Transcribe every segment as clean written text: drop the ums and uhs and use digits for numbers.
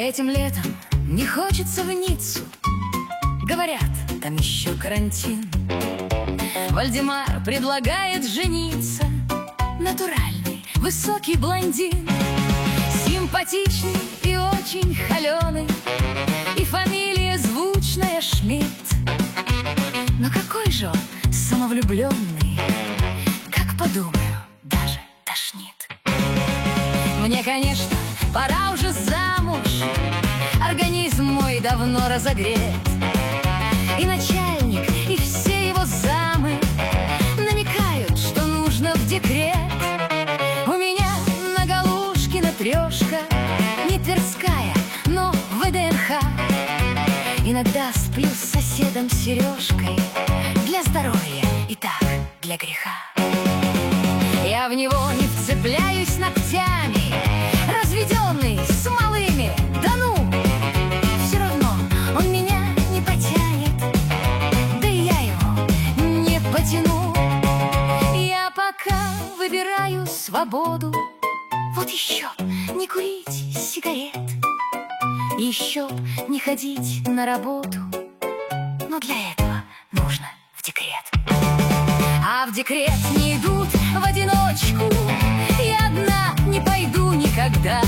Этим летом не хочется в Ниццу. Говорят, там еще карантин. Вальдемар предлагает жениться. Натуральный, высокий блондин, симпатичный и очень холеный, и фамилия звучная Шмидт. Но какой же он самовлюбленный, как подумаю, даже тошнит. Мне, конечно, пора уже замуж, организм мой давно разогрет, и начальник, и все его замы намекают, что нужно в декрет. У меня на Галушкина трешка, не Тверская, но ВДНХ. Иногда сплю с соседом Сережкой, для здоровья и так, для греха. Я в него не вцепляюсь ногтями, разведенный с малыми, да ну! Все равно он меня не потянет, да и я его не потяну. Я пока выбираю свободу, вот еще не курить сигарет, еще не ходить на работу, но для этого нужно в декрет. А в декрет не идут в одиночку, я одна не пойду никогда.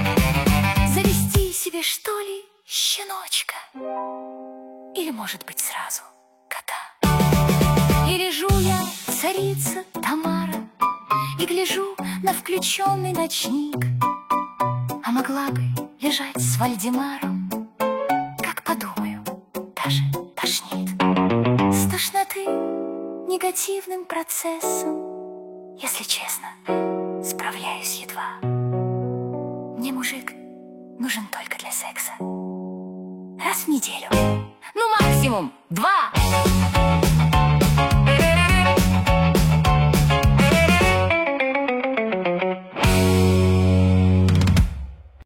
Завести себе, что ли, щеночка? Или, может быть, сразу кота? И лежу я, царица Тамара, и гляжу на включенный ночник. А могла бы лежать с Вальдемаром, как подумаю, даже тошнит. С тошноты негативным процессом, если честно, справляюсь едва. Мне мужик нужен только для секса. Раз в неделю, ну максимум 2.